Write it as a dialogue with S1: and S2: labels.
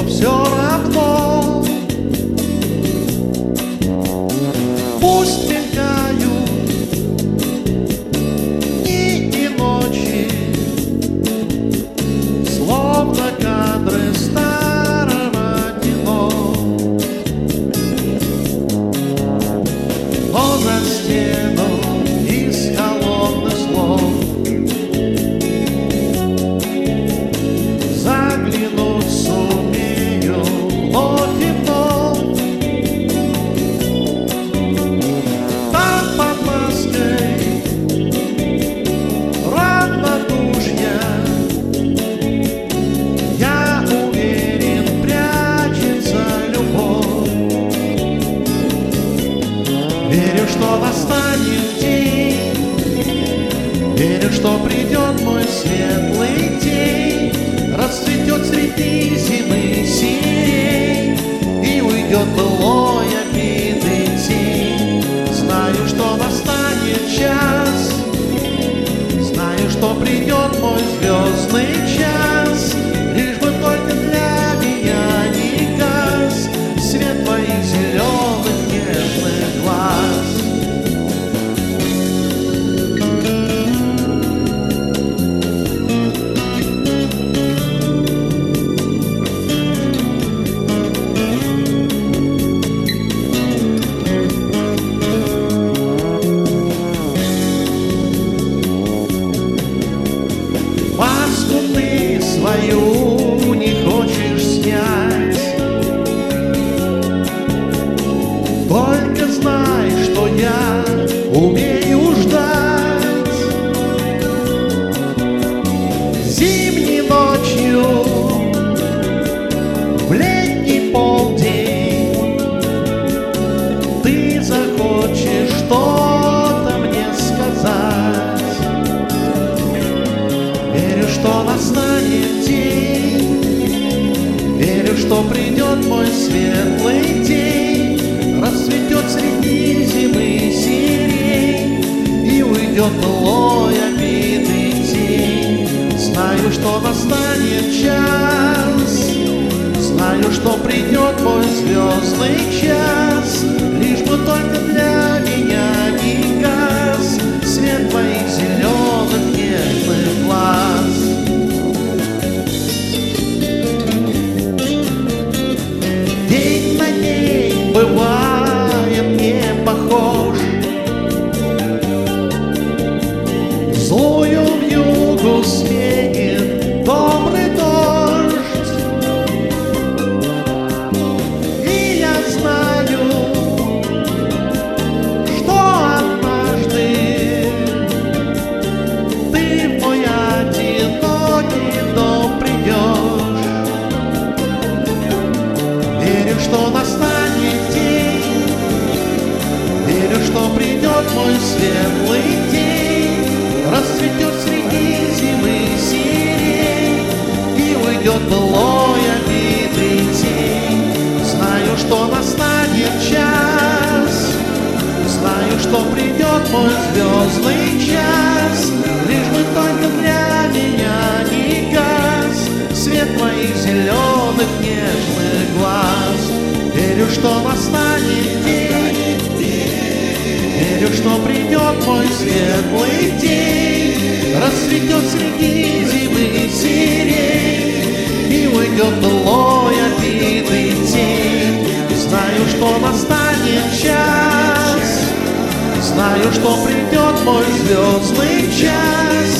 S1: но все равно пусть мелькают дни и ночи, словно кадры старого кино. Но за стену из холодных слов заглянуть сумею вновь и вновь. Там под маской равнодушия, я уверен, прячется любовь. Верю, что настанет день, верю, что придет мой светлый день, расцветет среди зимы сирень и уйдет былой обидный день. Знаю, что настанет час, знаю, что придет мой звездный час, лишь бы только для меня не гас свет твоих зеленых нежных глаз. Маску ты свою не хочешь снять, только знай, что я умею ждать. Зимней ночью в летний полдень ты захочешь что-то мне сказать. Верю, что настанет день, верю, что придет мой светлый день, расцветет среди зимы сирень и уйдет былой обидный день. Знаю, что настанет час, знаю, что придет мой звездный час, лишь бы только для меня не гас свет твоих зеленых нежных глаз. День на день бывает не похож, злую вьюгу сменит добрый дождь. И я знаю, что однажды ты в мой одинокий дом придешь. Верю, что настанет день, верю, что придет мой светлый день, расцветет среди зимы сирень и уйдет былой обидный день. Знаю, что настанет час, знаю, что придет мой звездный час, лишь бы только для меня не гас свет твоих зеленых нежных глаз. Верю, что настанет день, верю, что придет мой светлый день, расцветет среди зимы сирень и уйдет былой обидный день. Знаю, что настанет час, знаю, что придет мой звездный час,